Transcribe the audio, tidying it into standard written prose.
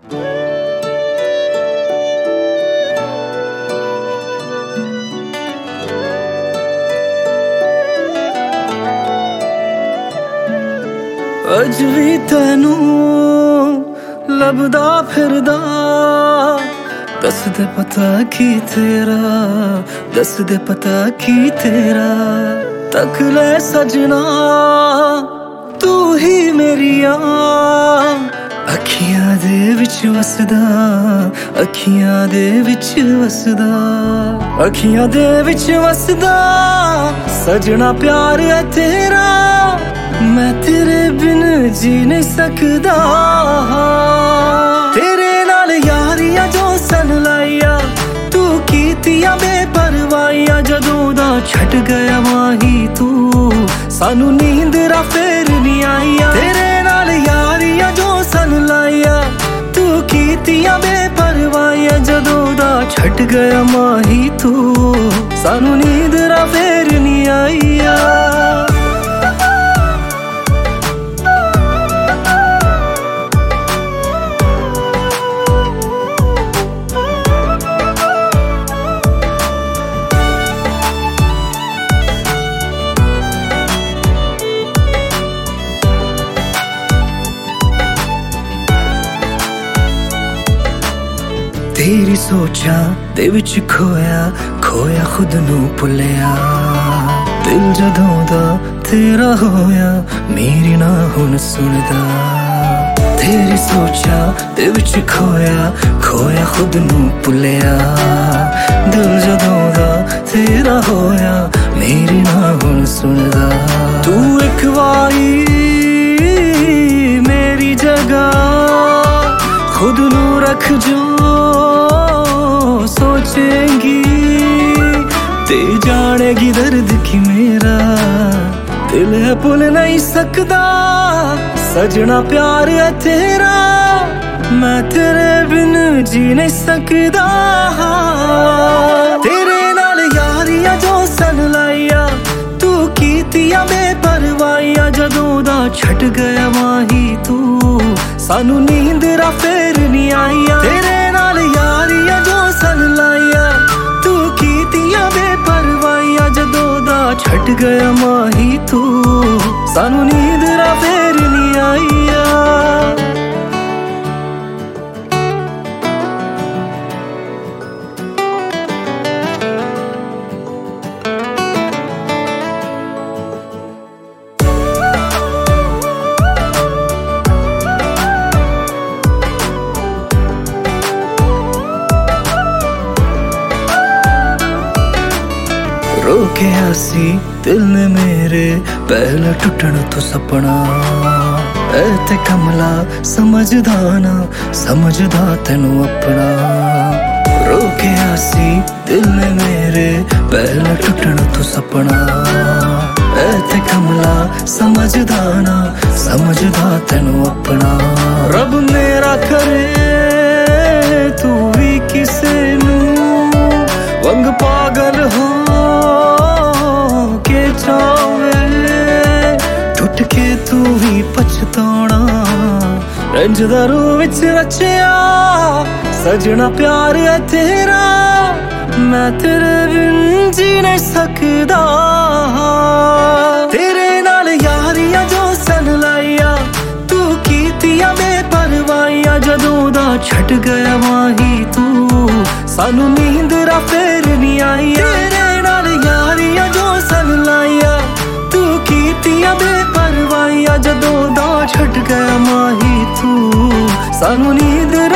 अज भी तैनू लभदा फिरदा, दस दे पता की तेरा, दस दे पता की तेरा। तक ले सजना तू ही मेरिया, अखियां दे विच वसदा, अखियां दे विच वसदा, अखियां दे विच वसदा। सजना प्यार है तेरा, मैं तेरे बिन जी नहीं सकदा। तेरे नाल यारियां जो सन लाइया, तू कीतियां बेपरवाहियां। जदों दा छट गया माही तू, सानू नींदरा फेर नहीं आईया। तेरे नाल यारियां जो सन लाइया, तू कीतियां बेपरवाहियां। जदों दा छट गया माही तू, सानू नींदरा फेर नहीं आईया। तेरी सोचा दे विच खोया, खोया खुद नू भुलिया। दिल जदों दा तेरा होया, मेरी ना हुण सुनदा। तेरी सोचा दे विच खोया, खोया खुद नू भुलिया। दिल जदों दा तेरा होया, मेरी ना हुण सुनदा। तू एक वारी मेरी जगह खुद नू रख जो सोचेंगी, ते जानेगी दर्द की मेरा दिल है भुल नहीं सकदा। सजना प्यार है तेरा, मैं तेरे बिन जी नहीं सकदा। तेरे नाल यारियां जो सन लाइया, तू कीतियां बेपरवाहियां। जदों दा छट गया माही तू, सानू नींदरा फेर नहीं आईया। तेरे नाल यारियां जो सन लाइया, तू कीतियां बेपरवाहियां। जदों दा छट गया माही तू, सानू नींदरा फेर नहीं आईया। रोके आसी दिल ने मेरे, पहले टुटण तो सपना। ऐ ते कमला समझदा ना, समझदा तेनू अपना। रोके आसी दिल ने मेरे, पहले टुटण तो सपना। ऐ ते कमला समझदा ना, समझदा तेनू अपना। रब मेरा करे तू भी किसे नू वंग पागल हो के चावे। टुट के तू ही पछताना, रंज दा रूह विच रचिया। सजना प्यार है तेरा, मैं तेरे बिन जी नहीं सकदा। तेरे नाल यारियां जो सन लाइया, तू कीतियां बेपरवाहियां। जदों दा छट गया माही तू, सानू नींदरा फेर नहीं आईया। तेरे नाल यारियां जो सन लाइया, तू कीतियां बेपरवाहियां। जदों दा छट गया माही तू, सानू नींद